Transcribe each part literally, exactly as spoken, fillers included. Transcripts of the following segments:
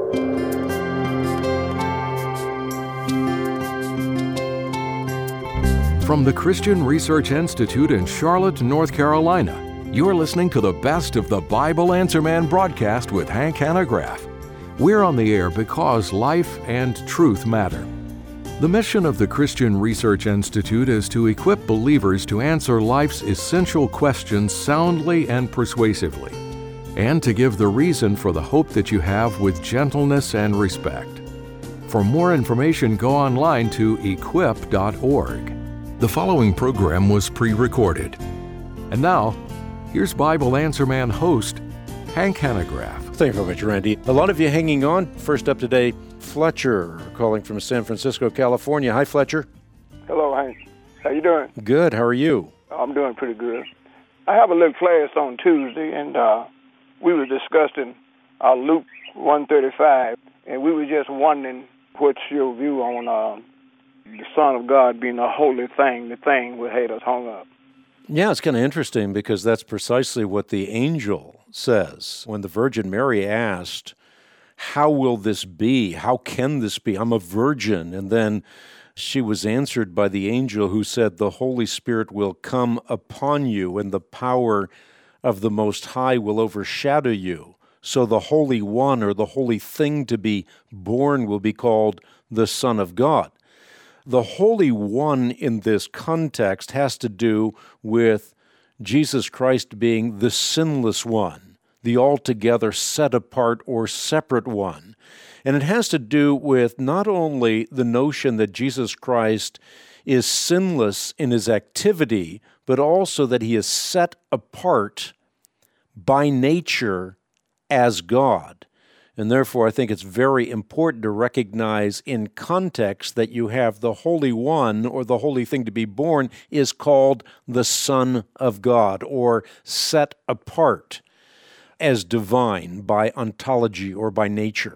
From the Christian Research Institute in Charlotte, North Carolina, you're listening to the Best of the Bible Answer Man broadcast with Hank Hanegraaff. We're on the air because life and truth matter. The mission of the Christian Research Institute is to equip believers to answer life's essential questions soundly and persuasively, and to give the reason for the hope that you have with gentleness and respect. For more information, go online to equip dot org. The following program was pre-recorded. And now, here's Bible Answer Man host, Hank Hanegraaff. Thank you very much, Randy. A lot of you hanging on. First up today, Fletcher, calling from San Francisco, California. Hi, Fletcher. Hello, Hank. How you doing? Good. How are you? I'm doing pretty good. I have a little class on Tuesday, and uh, we were discussing uh, Luke one thirty-five, and we were just wondering what's your view on uh, the Son of God being a holy thing, the thing we had us hung up. Yeah, it's kind of interesting because that's precisely what the angel says. When the Virgin Mary asked, how will this be? How can this be? I'm a virgin. And then she was answered by the angel who said, the Holy Spirit will come upon you and the power of the Most High will overshadow you. So the Holy One, or the holy thing to be born, will be called the Son of God. The Holy One in this context has to do with Jesus Christ being the sinless one, the altogether set apart or separate one. And it has to do with not only the notion that Jesus Christ is sinless in his activity, but also that he is set apart by nature as God. And therefore, I think it's very important to recognize in context that you have the Holy One, or the holy thing to be born, is called the Son of God, or set apart as divine by ontology or by nature.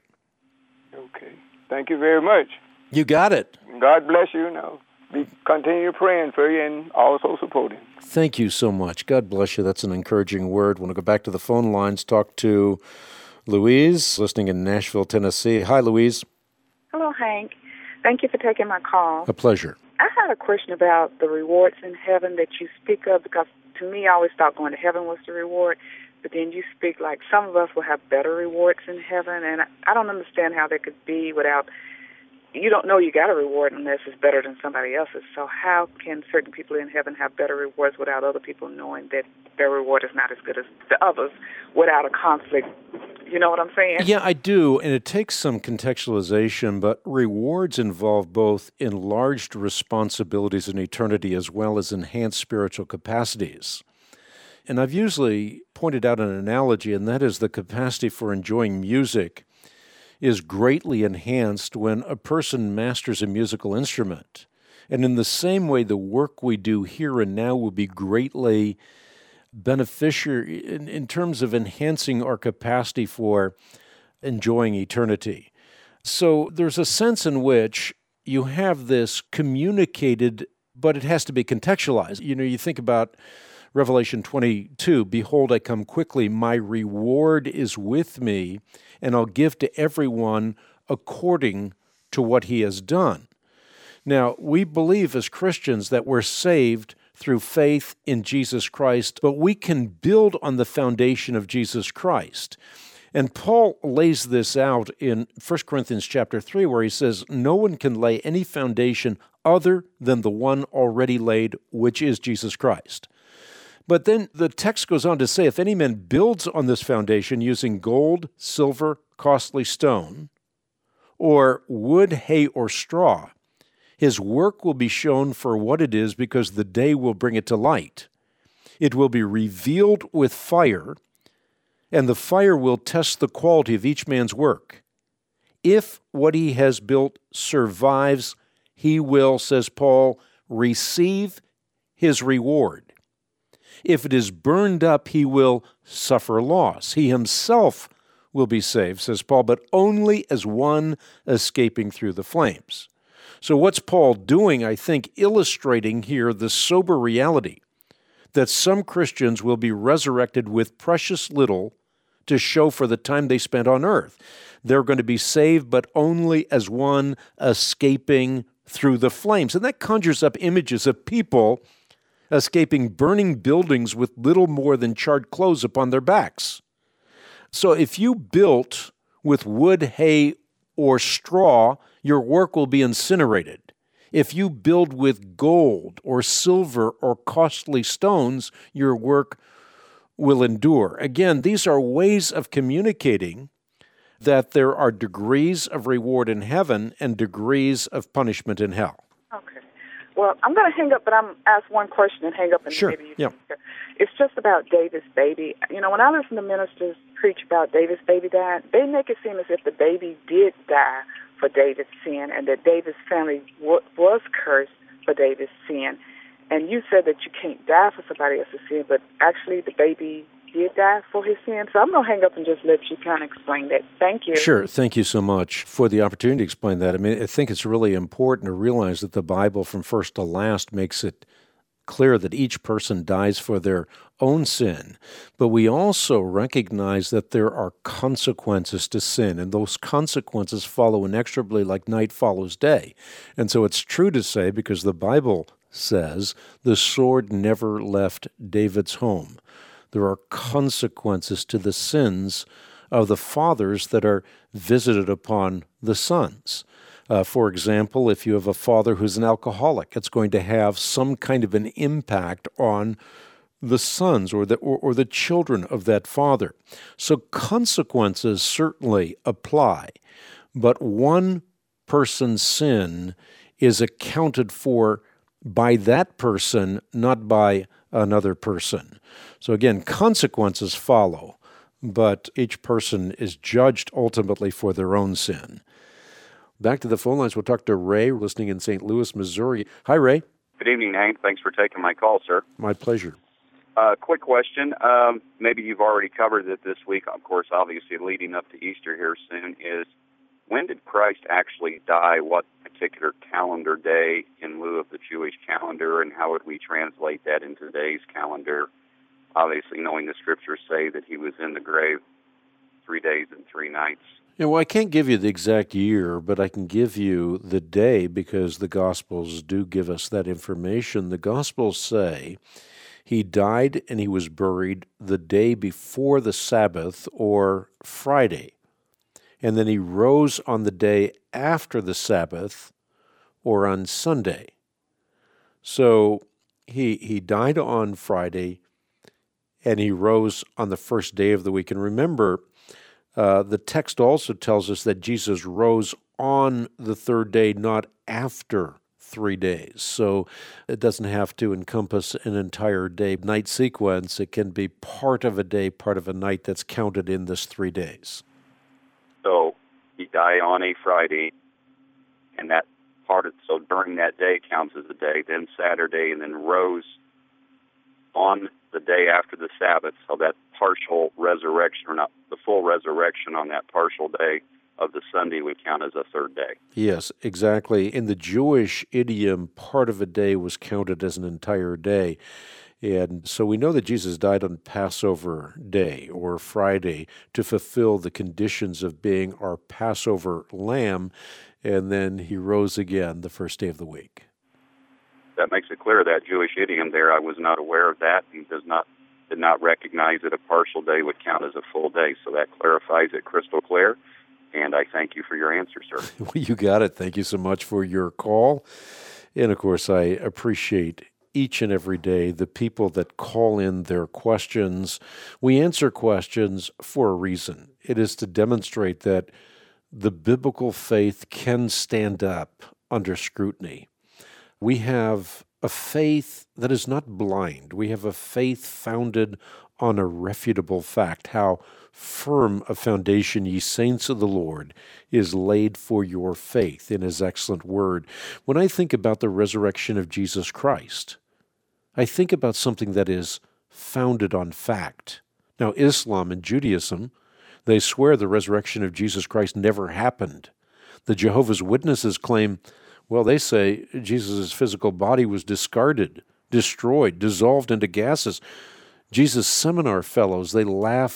Okay. Thank you very much. You got it. God bless you. Now, be continue praying for you and also supporting. Thank you so much. God bless you. That's an encouraging word. Want to go back to the phone lines, talk to Louise, listening in Nashville, Tennessee. Hi, Louise. Hello, Hank. Thank you for taking my call. A pleasure. I had a question about the rewards in heaven that you speak of, because to me, I always thought going to heaven was the reward, but then you speak like some of us will have better rewards in heaven, and I don't understand how that could be without, you don't know you got a reward unless it's better than somebody else's. So how can certain people in heaven have better rewards without other people knowing that their reward is not as good as the others without a conflict? You know what I'm saying? Yeah, I do, and it takes some contextualization, but rewards involve both enlarged responsibilities in eternity as well as enhanced spiritual capacities. And I've usually pointed out an analogy, and that is the capacity for enjoying music is greatly enhanced when a person masters a musical instrument. And in the same way, the work we do here and now will be greatly beneficial in, in terms of enhancing our capacity for enjoying eternity. So there's a sense in which you have this communicated, but it has to be contextualized. You know, you think about Revelation twenty-two, behold, I come quickly, my reward is with me, and I'll give to everyone according to what he has done. Now, we believe as Christians that we're saved through faith in Jesus Christ, but we can build on the foundation of Jesus Christ. And Paul lays this out in First Corinthians chapter three, where he says, no one can lay any foundation other than the one already laid, which is Jesus Christ. But then the text goes on to say, if any man builds on this foundation using gold, silver, costly stone, or wood, hay, or straw, his work will be shown for what it is, because the day will bring it to light. It will be revealed with fire, and the fire will test the quality of each man's work. If what he has built survives, he will, says Paul, receive his reward. If it is burned up, he will suffer loss. He himself will be saved, says Paul, but only as one escaping through the flames. So what's Paul doing? I think illustrating here the sober reality that some Christians will be resurrected with precious little to show for the time they spent on earth. They're going to be saved, but only as one escaping through the flames. And that conjures up images of people escaping burning buildings with little more than charred clothes upon their backs. So if you built with wood, hay, or straw, your work will be incinerated. If you build with gold or silver or costly stones, your work will endure. Again, these are ways of communicating that there are degrees of reward in heaven and degrees of punishment in hell. Okay. Well, I'm going to hang up, but I'm ask one question and hang up, and sure. maybe you yeah. can. It's just about David's baby. You know, when I listen to ministers preach about David's baby dying, they make it seem as if the baby did die for David's sin, and that David's family w- was cursed for David's sin. And you said that you can't die for somebody else's sin, but actually the baby did die for his sin. So I'm going to hang up and just let you kind of explain that. Thank you. Sure. Thank you so much for the opportunity to explain that. I mean, I think it's really important to realize that the Bible from first to last makes it clear that each person dies for their own sin. But we also recognize that there are consequences to sin, and those consequences follow inexorably like night follows day. And so it's true to say, because the Bible says, the sword never left David's home. There are consequences to the sins of the fathers that are visited upon the sons. Uh, for example, if you have a father who's an alcoholic, it's going to have some kind of an impact on the sons or the or, or the children of that father. So consequences certainly apply, but one person's sin is accounted for by that person, not by another person. So again, consequences follow, but each person is judged ultimately for their own sin. Back to the phone lines, we'll talk to Ray, listening in Saint Louis, Missouri. Hi, Ray. Good evening, Hank. Thanks for taking my call, sir. My pleasure. Uh, quick question. Um, maybe you've already covered it this week. Of course, obviously, leading up to Easter here soon is, when did Christ actually die? What particular calendar day in lieu of the Jewish calendar, and how would we translate that into today's calendar? Obviously, knowing the Scriptures say that he was in the grave three days and three nights. Yeah, well, I can't give you the exact year, but I can give you the day because the Gospels do give us that information. The Gospels say he died and he was buried the day before the Sabbath, or Friday. And then he rose on the day after the Sabbath, or on Sunday. So he he died on Friday, and he rose on the first day of the week. And remember, uh, the text also tells us that Jesus rose on the third day, not after three days. So it doesn't have to encompass an entire day night sequence. It can be part of a day, part of a night that's counted in this three days. So he died on a Friday, and that part of, so during that day counts as a day, then Saturday, and then rose on the day after the Sabbath, so that partial resurrection, or not the full resurrection on that partial day of the Sunday would count as a third day. Yes, exactly. In the Jewish idiom, part of a day was counted as an entire day. And so we know that Jesus died on Passover Day, or Friday, to fulfill the conditions of being our Passover lamb, and then he rose again the first day of the week. That makes it clear, that Jewish idiom there. I was not aware of that, and does not did not recognize that a partial day would count as a full day. So that clarifies it crystal clear, and I thank you for your answer, sir. Well, you got it. Thank you so much for your call. And, of course, I appreciate each and every day the people that call in their questions. We answer questions for a reason. It is to demonstrate that the biblical faith can stand up under scrutiny. We have a faith that is not blind. We have a faith founded on a refutable fact. How firm a foundation, ye saints of the Lord, is laid for your faith in his excellent word. When I think about the resurrection of Jesus Christ, I think about something that is founded on fact. Now, Islam and Judaism, they swear the resurrection of Jesus Christ never happened. The Jehovah's Witnesses claim, well, they say Jesus' physical body was discarded, destroyed, dissolved into gases. Jesus' seminar fellows, they laugh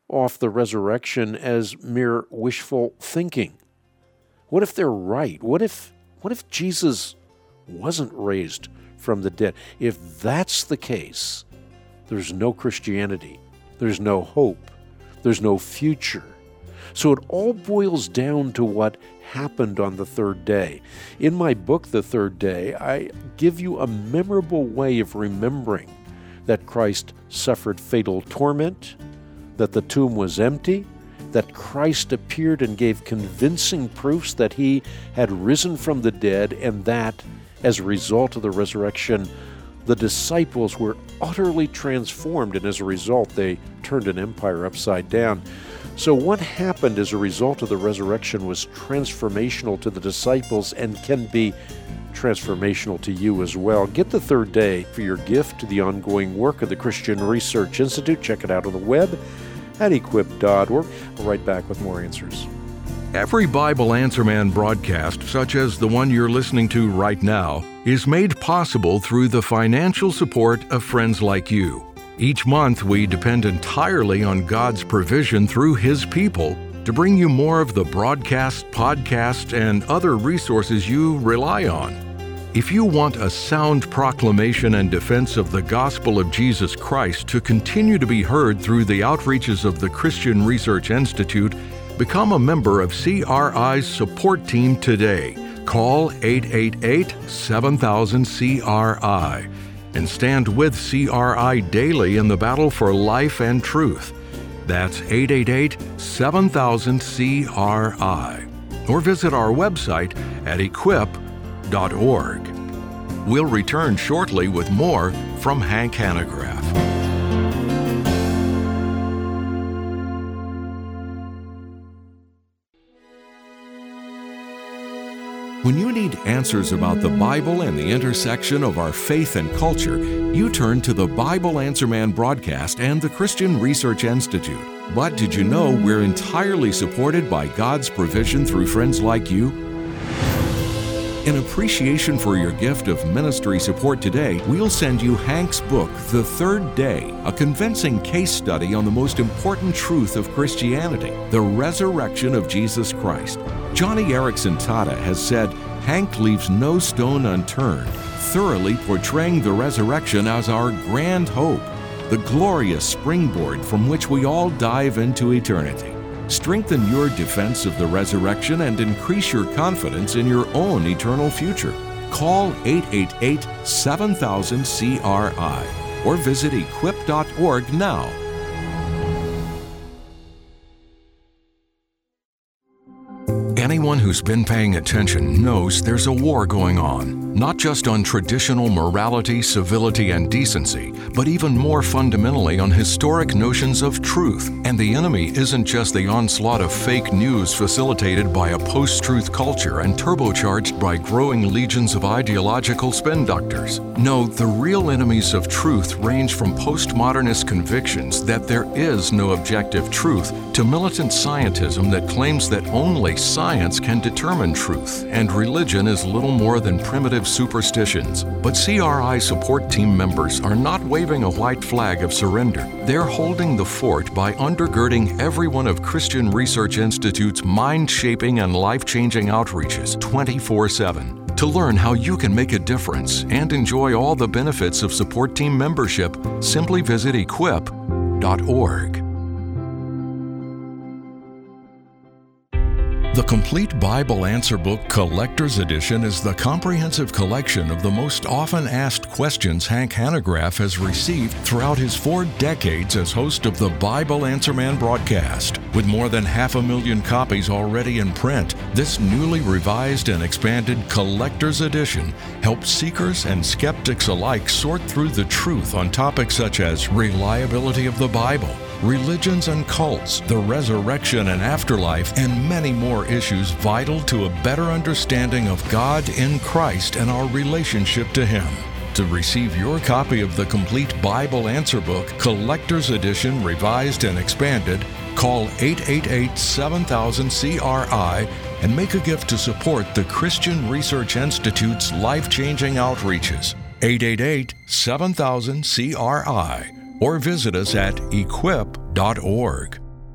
off the resurrection as mere wishful thinking? What if they're right? What if, what if Jesus wasn't raised from the dead? If that's the case, there's no Christianity, there's no hope, there's no future. So it all boils down to what happened on the third day. In my book, The Third Day, I give you a memorable way of remembering that Christ suffered fatal torment, that the tomb was empty, that Christ appeared and gave convincing proofs that he had risen from the dead, and that, as a result of the resurrection, the disciples were utterly transformed, and as a result, they turned an empire upside down. So what happened as a result of the resurrection was transformational to the disciples and can be transformational to you as well. Get The Third Day for your gift to the ongoing work of the Christian Research Institute. Check it out on the web at equip dot org. We'll be right back with more answers. Every Bible Answer Man broadcast, such as the one you're listening to right now, is made possible through the financial support of friends like you. Each month, we depend entirely on God's provision through His people to bring you more of the broadcast, podcast, and other resources you rely on. If you want a sound proclamation and defense of the gospel of Jesus Christ to continue to be heard through the outreaches of the Christian Research Institute, become a member of C R I's support team today. Call eight eight eight, seven thousand, C R I and stand with C R I daily in the battle for life and truth. That's eight eight eight, seven thousand, C R I. Or visit our website at equip dot org. We'll return shortly with more from Hank Hanegraaff. When you need answers about the Bible and the intersection of our faith and culture, you turn to the Bible Answer Man broadcast and the Christian Research Institute. But did you know we're entirely supported by God's provision through friends like you? In appreciation for your gift of ministry support today, we'll send you Hank's book, The Third Day, a convincing case study on the most important truth of Christianity, the resurrection of Jesus Christ. Johnny Erickson Tata has said, Hank leaves no stone unturned, thoroughly portraying the resurrection as our grand hope, the glorious springboard from which we all dive into eternity. Strengthen your defense of the resurrection and increase your confidence in your own eternal future. Call eight eight eight, seven thousand, C R I or visit equip dot org now. Anyone who's been paying attention knows there's a war going on, not just on traditional morality, civility, and decency, but even more fundamentally on historic notions of truth. And the enemy isn't just the onslaught of fake news facilitated by a post-truth culture and turbocharged by growing legions of ideological spin doctors. No, the real enemies of truth range from postmodernist convictions that there is no objective truth to militant scientism that claims that only science can determine truth, and religion is little more than primitive superstitions. But C R I support team members are not waving a white flag of surrender. They're holding the fort by undergirding every one of Christian Research Institute's mind-shaping and life-changing outreaches twenty-four seven. To learn how you can make a difference and enjoy all the benefits of support team membership, simply visit equip dot org. The Complete Bible Answer Book Collector's Edition is the comprehensive collection of the most often asked questions Hank Hanegraaff has received throughout his four decades as host of the Bible Answer Man broadcast. With more than half a million copies already in print, this newly revised and expanded Collector's Edition helps seekers and skeptics alike sort through the truth on topics such as reliability of the Bible, religions and cults, the resurrection and afterlife, and many more issues vital to a better understanding of God in Christ and our relationship to Him. To receive your copy of the Complete Bible Answer Book, Collector's Edition, Revised and Expanded, call eight eight eight, seven thousand, C R I and make a gift to support the Christian Research Institute's life-changing outreaches. eight eight eight, seven thousand, C R I or visit us at equip dot org.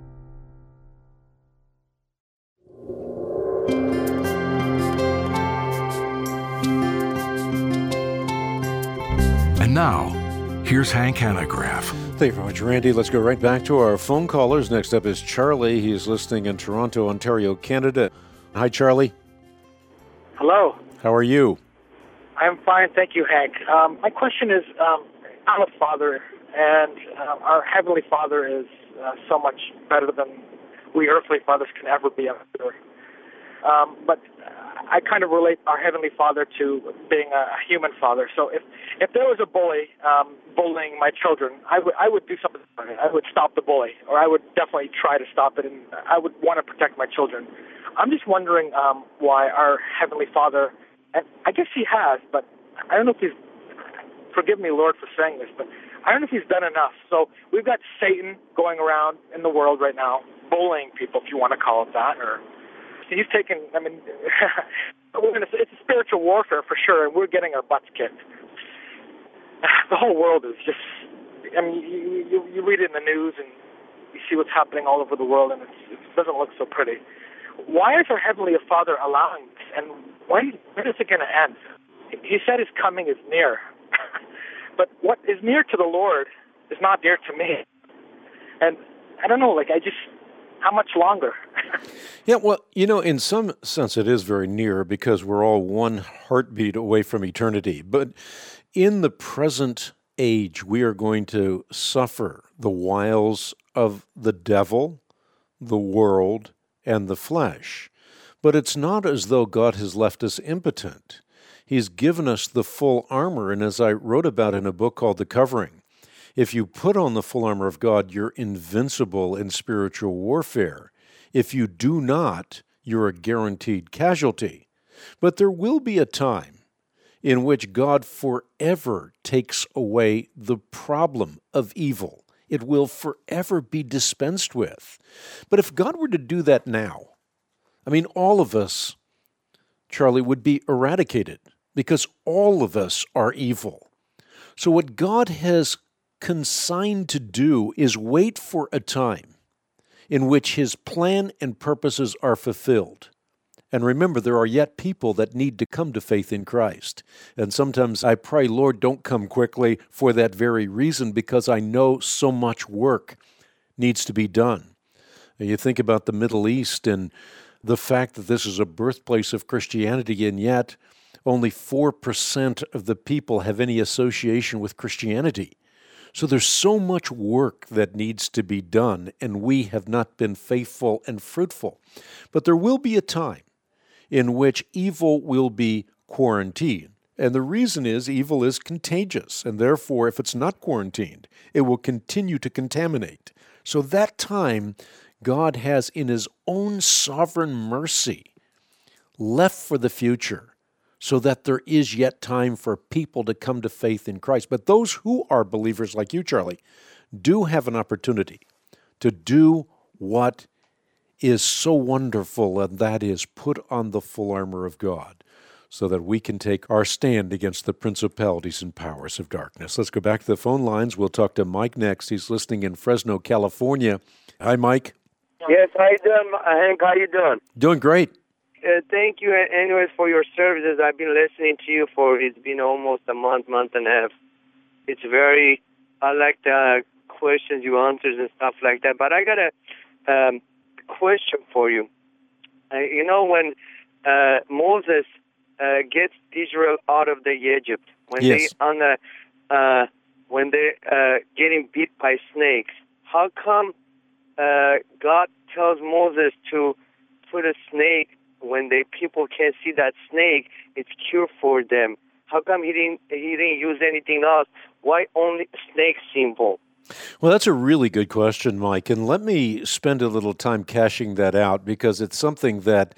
And now, here's Hank Hanegraaff. Thank you very much, Randy. Let's go right back to our phone callers. Next up is Charlie. He is listening in Toronto, Ontario, Canada. Hi, Charlie. Hello. How are you? I'm fine, thank you, Hank. Um, my question is, um, I'm a father, and um, our Heavenly Father is uh, so much better than we earthly fathers can ever be, I'm sure. Um, but I kind of relate our Heavenly Father to being a human father. So if, if there was a bully um, bullying my children, I would I would do something about it. I would stop the bully, or I would definitely try to stop it, and I would want to protect my children. I'm just wondering um, why our Heavenly Father, and I guess He has, but I don't know if He's, forgive me, Lord, for saying this, but I don't know if He's done enough. So we've got Satan going around in the world right now, bullying people, if you want to call it that, or he's taken, I mean, it's a spiritual warfare for sure, and we're getting our butts kicked. The whole world is just, I mean, you, you, you read it in the news, and you see what's happening all over the world, and it's, it doesn't look so pretty. Why is our Heavenly Father allowing this, and when, when is it going to end? He said His coming is near. But what is near to the Lord is not dear to me. And I don't know, like, I just, how much longer? Yeah, well, you know, in some sense it is very near because we're all one heartbeat away from eternity. But in the present age, we are going to suffer the wiles of the devil, the world, and the flesh. But it's not as though God has left us impotent. He's given us the full armor, and as I wrote about in a book called The Covering, if you put on the full armor of God, you're invincible in spiritual warfare. If you do not, you're a guaranteed casualty. But there will be a time in which God forever takes away the problem of evil. It will forever be dispensed with. But if God were to do that now, I mean, all of us, Charlie, would be eradicated because all of us are evil. So what God has consigned to do is wait for a time in which His plan and purposes are fulfilled. And remember, there are yet people that need to come to faith in Christ. And sometimes I pray, Lord, don't come quickly for that very reason, because I know so much work needs to be done. And you think about the Middle East and the fact that this is a birthplace of Christianity, and yet only four percent of the people have any association with Christianity. So there's so much work that needs to be done, and we have not been faithful and fruitful. But there will be a time in which evil will be quarantined. And the reason is evil is contagious, and therefore, if it's not quarantined, it will continue to contaminate. So that time, God has, in His own sovereign mercy, left for the future, so that there is yet time for people to come to faith in Christ. But those who are believers like you, Charlie, do have an opportunity to do what is so wonderful, and that is put on the full armor of God so that we can take our stand against the principalities and powers of darkness. Let's go back to the phone lines. We'll talk to Mike next. He's listening in Fresno, California. Hi, Mike. Yes, how you doing, Hank? How you doing? Doing great. Uh, thank you, anyways, for your services. I've been listening to you for, it's been almost a month, month and a half. It's very, I like the questions you answers and stuff like that. But I got a um, question for you. Uh, you know, when uh, Moses uh, gets Israel out of the Egypt, when yes. they on the, uh, when they uh, getting beat by snakes, how come uh, God tells Moses to put a snake? When the people can't see that snake, it's cure for them. How come he didn't he didn't use anything else? Why only snake symbol? Well, that's a really good question, Mike. And let me spend a little time cashing that out, because it's something that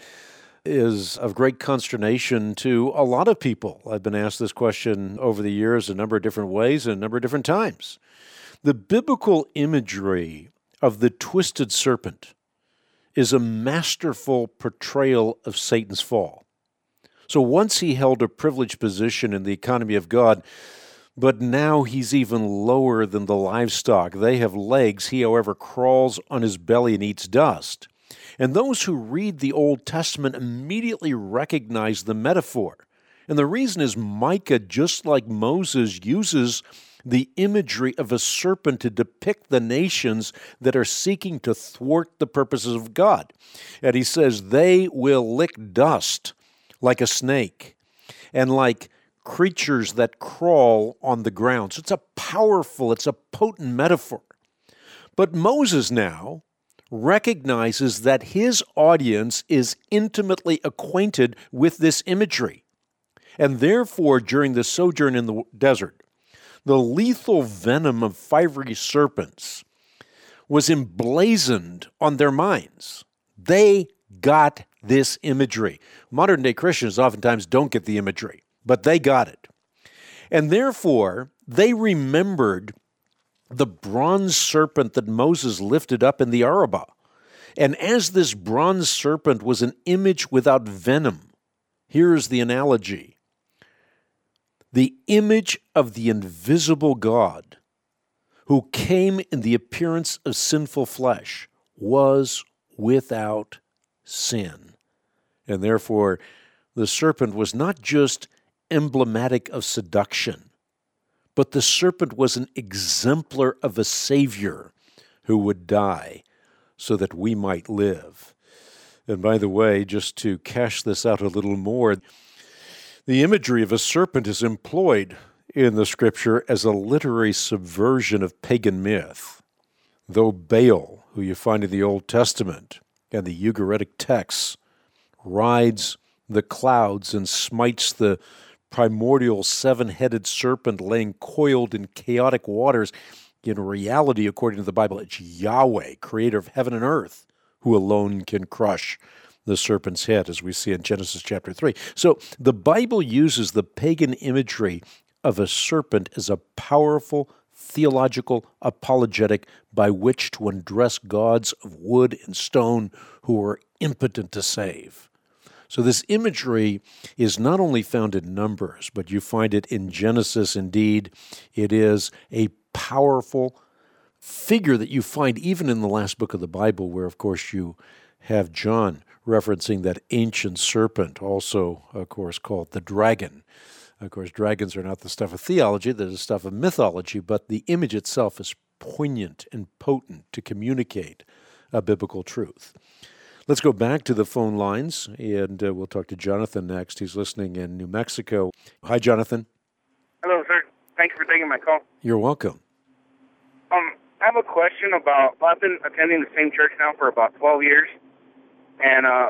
is of great consternation to a lot of people. I've been asked this question over the years a number of different ways and a number of different times. The biblical imagery of the twisted serpent is a masterful portrayal of Satan's fall. So once he held a privileged position in the economy of God, but now he's even lower than the livestock. They have legs. He, however, crawls on his belly and eats dust. And those who read the Old Testament immediately recognize the metaphor. And the reason is Micah, just like Moses, uses the imagery of a serpent to depict the nations that are seeking to thwart the purposes of God. And he says, they will lick dust like a snake and like creatures that crawl on the ground. So it's a powerful, it's a potent metaphor. But Moses now recognizes that his audience is intimately acquainted with this imagery. And therefore, during the sojourn in the desert, the lethal venom of fiery serpents was emblazoned on their minds. They got this imagery. Modern-day Christians oftentimes don't get the imagery, but they got it. And therefore, they remembered the bronze serpent that Moses lifted up in the Arabah. And as this bronze serpent was an image without venom, here's the analogy. The image of the invisible God, who came in the appearance of sinful flesh, was without sin. And therefore, the serpent was not just emblematic of seduction, but the serpent was an exemplar of a Savior who would die so that we might live. And by the way, just to cash this out a little more, the imagery of a serpent is employed in the Scripture as a literary subversion of pagan myth. Though Baal, who you find in the Old Testament and the Ugaritic texts, rides the clouds and smites the primordial seven-headed serpent laying coiled in chaotic waters, in reality, according to the Bible, it's Yahweh, creator of heaven and earth, who alone can crush the serpent's head, as we see in Genesis chapter three. So the Bible uses the pagan imagery of a serpent as a powerful theological apologetic by which to address gods of wood and stone who are impotent to save. So this imagery is not only found in Numbers, but you find it in Genesis. Indeed, it is a powerful figure that you find even in the last book of the Bible, where, of course, you have John referencing that ancient serpent, also, of course, called the dragon. Of course, dragons are not the stuff of theology, they're the stuff of mythology, but the image itself is poignant and potent to communicate a biblical truth. Let's go back to the phone lines, and uh, we'll talk to Jonathan next. He's listening in New Mexico. Hi, Jonathan. Hello, sir. Thank you for taking my call. You're welcome. Um, I have a question about, well, I've been attending the same church now for about twelve years, and uh,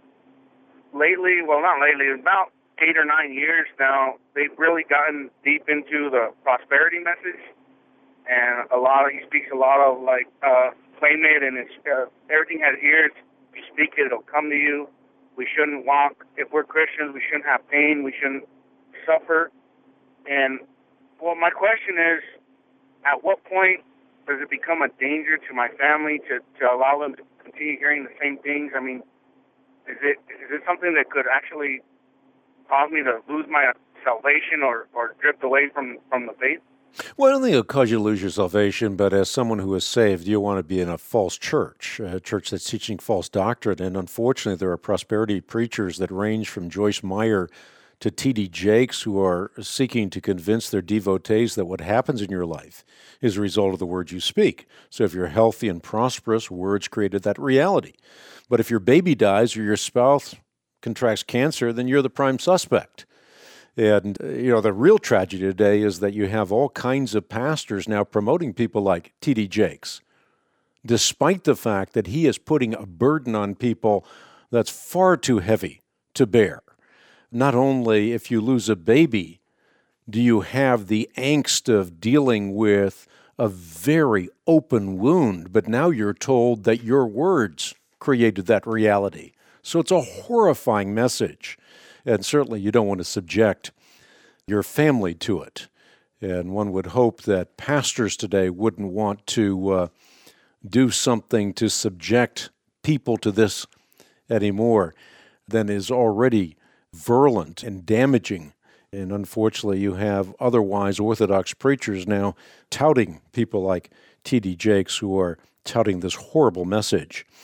lately, well, not lately, about eight or nine years now, they've really gotten deep into the prosperity message, and a lot of, he speaks a lot of, like, uh, claim it, and it's, uh, everything has ears. If you speak it, it'll come to you. We shouldn't walk, if we're Christians, we shouldn't have pain, we shouldn't suffer. And, well, my question is, at what point does it become a danger to my family to, to allow them to continue hearing the same things? I mean, is it is it something that could actually cause me to lose my salvation or, or drift away from, from the faith? Well, I don't think it'll cause you to lose your salvation, but as someone who is saved, you want to be in a false church, a church that's teaching false doctrine. And unfortunately, there are prosperity preachers that range from Joyce Meyer to T D Jakes who are seeking to convince their devotees that what happens in your life is a result of the words you speak. So if you're healthy and prosperous, words created that reality. But if your baby dies or your spouse contracts cancer, then you're the prime suspect. And, you know, the real tragedy today is that you have all kinds of pastors now promoting people like T D Jakes, despite the fact that he is putting a burden on people that's far too heavy to bear. Not only if you lose a baby, do you have the angst of dealing with a very open wound, but now you're told that your words created that reality. So it's a horrifying message. And certainly you don't want to subject your family to it. And one would hope that pastors today wouldn't want to uh, do something to subject people to this anymore than is already virulent and damaging. And unfortunately, you have otherwise Orthodox preachers now touting people like T D Jakes who are touting this horrible message.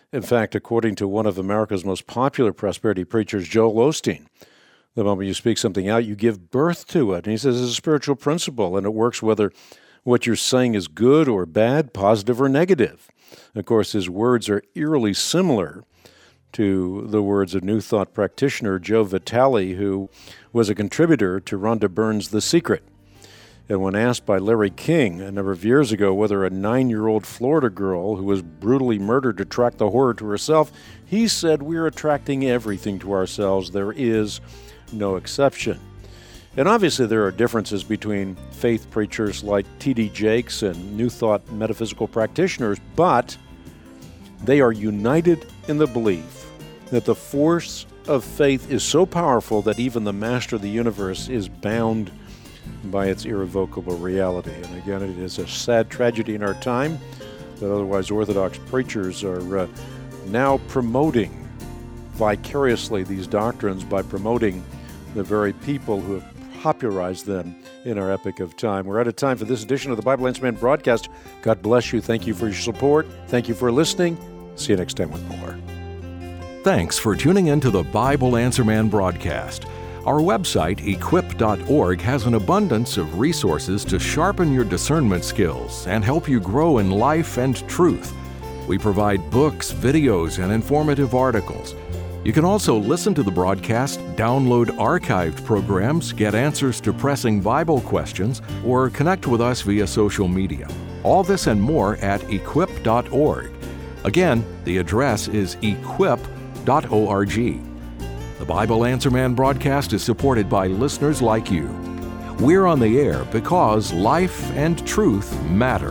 In fact, according to one of America's most popular prosperity preachers, Joel Osteen, the moment you speak something out, you give birth to it. And he says it's a spiritual principle, and it works whether what you're saying is good or bad, positive or negative. Of course, his words are eerily similar to the words of New Thought practitioner Joe Vitale, who was a contributor to Rhonda Byrne's The Secret. And when asked by Larry King a number of years ago whether a nine-year-old Florida girl who was brutally murdered attracted the horror to herself, he said, "We're attracting everything to ourselves. There is no exception." And obviously there are differences between faith preachers like T D Jakes and New Thought metaphysical practitioners, but they are united in the belief that the force of faith is so powerful that even the master of the universe is bound by its irrevocable reality. And again, it is a sad tragedy in our time that otherwise Orthodox preachers are uh, now promoting vicariously these doctrines by promoting the very people who have popularized them in our epoch of time. We're out of time for this edition of the Bible Answer Man broadcast. God bless you. Thank you for your support. Thank you for listening. See you next time with more. Thanks for tuning in to the Bible Answer Man broadcast. Our website, equip dot org, has an abundance of resources to sharpen your discernment skills and help you grow in life and truth. We provide books, videos, and informative articles. You can also listen to the broadcast, download archived programs, get answers to pressing Bible questions, or connect with us via social media. All this and more at equip dot org. Again, the address is equip dot org. The Bible Answer Man broadcast is supported by listeners like you. We're on the air because life and truth matter.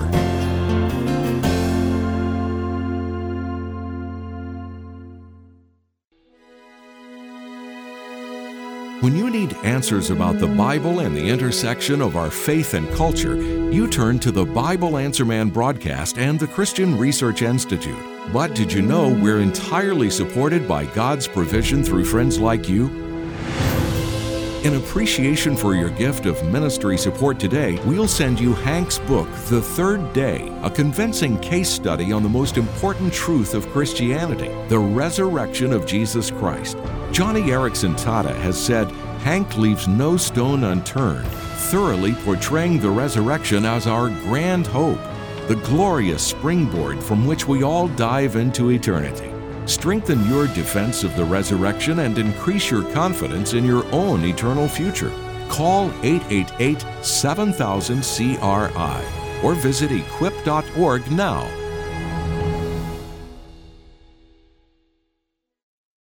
When you need answers about the Bible and the intersection of our faith and culture, you turn to the Bible Answer Man broadcast and the Christian Research Institute. But did you know we're entirely supported by God's provision through friends like you? In appreciation for your gift of ministry support today, we'll send you Hank's book, The Third Day, a convincing case study on the most important truth of Christianity, the resurrection of Jesus Christ. Johnny Erickson Tata has said, Hank leaves no stone unturned, thoroughly portraying the resurrection as our grand hope, the glorious springboard from which we all dive into eternity. Strengthen your defense of the resurrection and increase your confidence in your own eternal future. Call eight eight eight, seven thousand C R I or visit equip dot org now